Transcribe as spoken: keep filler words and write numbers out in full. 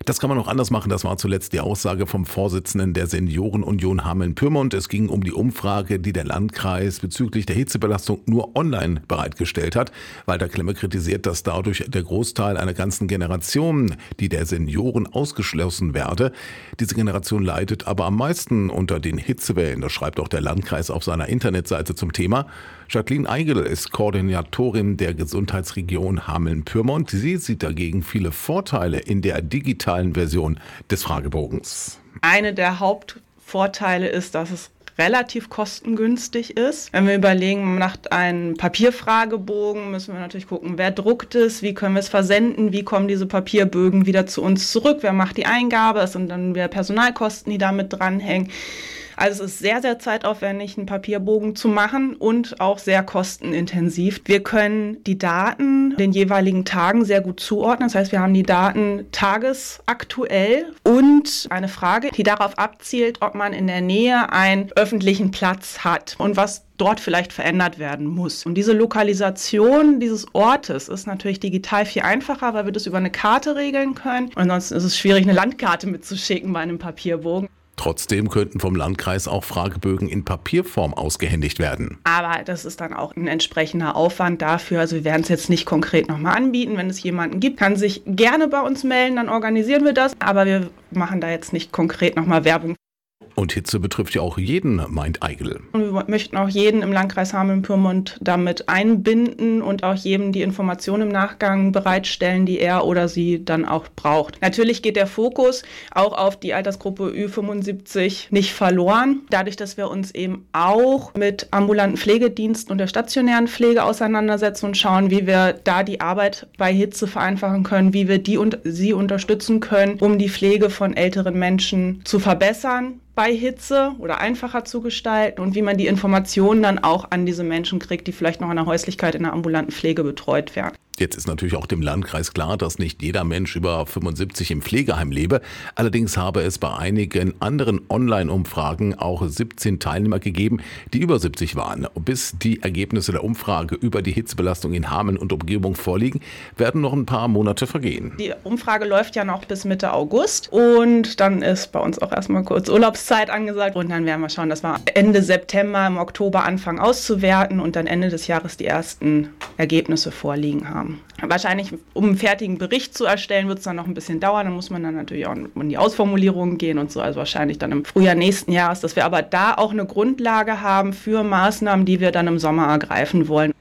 Das kann man auch anders machen. Das war zuletzt die Aussage vom Vorsitzenden der Seniorenunion Hameln-Pyrmont. Es ging um die Umfrage, die der Landkreis bezüglich der Hitzebelastung nur online bereitgestellt hat. Walter Klemme kritisiert, dass dadurch der Großteil einer ganzen Generation, die der Senioren ausgeschlossen werde. Diese Generation leidet aber am meisten unter den Hitzewellen. Das schreibt auch der Landkreis auf seiner Internetseite zum Thema. Jacqueline Eigel ist Koordinatorin der Gesundheitsregion Hameln-Pyrmont. Sie sieht dagegen viele Vorteile in der digitalen Version des Fragebogens. Eine der Hauptvorteile ist, dass es relativ kostengünstig ist. Wenn wir überlegen, man macht einen Papierfragebogen, müssen wir natürlich gucken, wer druckt es, wie können wir es versenden, wie kommen diese Papierbögen wieder zu uns zurück, wer macht die Eingabe, es sind dann wieder Personalkosten, die damit dranhängen. Also es ist sehr, sehr zeitaufwendig, einen Papierbogen zu machen und auch sehr kostenintensiv. Wir können die Daten den jeweiligen Tagen sehr gut zuordnen. Das heißt, wir haben die Daten tagesaktuell und eine Frage, die darauf abzielt, ob man in der Nähe einen öffentlichen Platz hat und was dort vielleicht verändert werden muss. Und diese Lokalisation dieses Ortes ist natürlich digital viel einfacher, weil wir das über eine Karte regeln können. Und ansonsten ist es schwierig, eine Landkarte mitzuschicken bei einem Papierbogen. Trotzdem könnten vom Landkreis auch Fragebögen in Papierform ausgehändigt werden. Aber das ist dann auch ein entsprechender Aufwand dafür. Also wir werden es jetzt nicht konkret nochmal anbieten. Wenn es jemanden gibt, kann sich gerne bei uns melden, dann organisieren wir das. Aber wir machen da jetzt nicht konkret nochmal Werbung. Und Hitze betrifft ja auch jeden, meint Eigel. Und wir möchten auch jeden im Landkreis Hameln-Pyrmont damit einbinden und auch jedem die Informationen im Nachgang bereitstellen, die er oder sie dann auch braucht. Natürlich geht der Fokus auch auf die Altersgruppe Ü fünfundsiebzig nicht verloren. Dadurch, dass wir uns eben auch mit ambulanten Pflegediensten und der stationären Pflege auseinandersetzen und schauen, wie wir da die Arbeit bei Hitze vereinfachen können, wie wir die und sie unterstützen können, um die Pflege von älteren Menschen zu verbessern bei Hitze oder einfacher zu gestalten und wie man die Informationen dann auch an diese Menschen kriegt, die vielleicht noch in der Häuslichkeit in der ambulanten Pflege betreut werden. Jetzt ist natürlich auch dem Landkreis klar, dass nicht jeder Mensch über fünfundsiebzig im Pflegeheim lebe. Allerdings habe es bei einigen anderen Online-Umfragen auch siebzehn Teilnehmer gegeben, die über siebzig waren. Bis die Ergebnisse der Umfrage über die Hitzebelastung in Hameln und Umgebung vorliegen, werden noch ein paar Monate vergehen. Die Umfrage läuft ja noch bis Mitte August und dann ist bei uns auch erstmal kurz Urlaubszeit angesagt und dann werden wir schauen, dass wir Ende September, im Oktober anfangen auszuwerten und dann Ende des Jahres die ersten Ergebnisse vorliegen haben. Wahrscheinlich, um einen fertigen Bericht zu erstellen, wird es dann noch ein bisschen dauern. Dann muss man dann natürlich auch in die Ausformulierungen gehen und so. Also wahrscheinlich dann im Frühjahr nächsten Jahres, dass wir aber da auch eine Grundlage haben für Maßnahmen, die wir dann im Sommer ergreifen wollen.